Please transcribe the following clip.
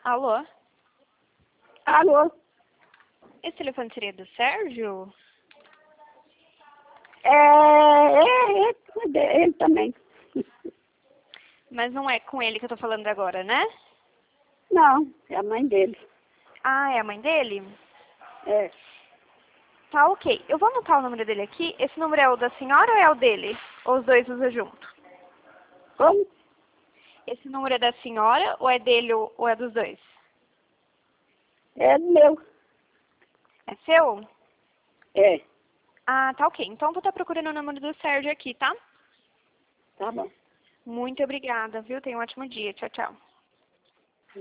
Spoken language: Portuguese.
Alô? Alô? Esse telefone seria do Sérgio? Ele também. Mas não é com ele que eu tô falando agora, né? Não, é a mãe dele. Ah, é a mãe dele? É. Tá, ok. Eu vou anotar o número dele aqui. Esse número é o da senhora ou é o dele? Ou os dois usam junto? Como? Esse número é da senhora ou é dele ou é dos dois? É meu. É seu? É. Ah, tá, ok. Então eu vou estar procurando o número do Sérgio aqui, tá? Tá bom. Muito obrigada, viu? Tenha um ótimo dia. Tchau, tchau.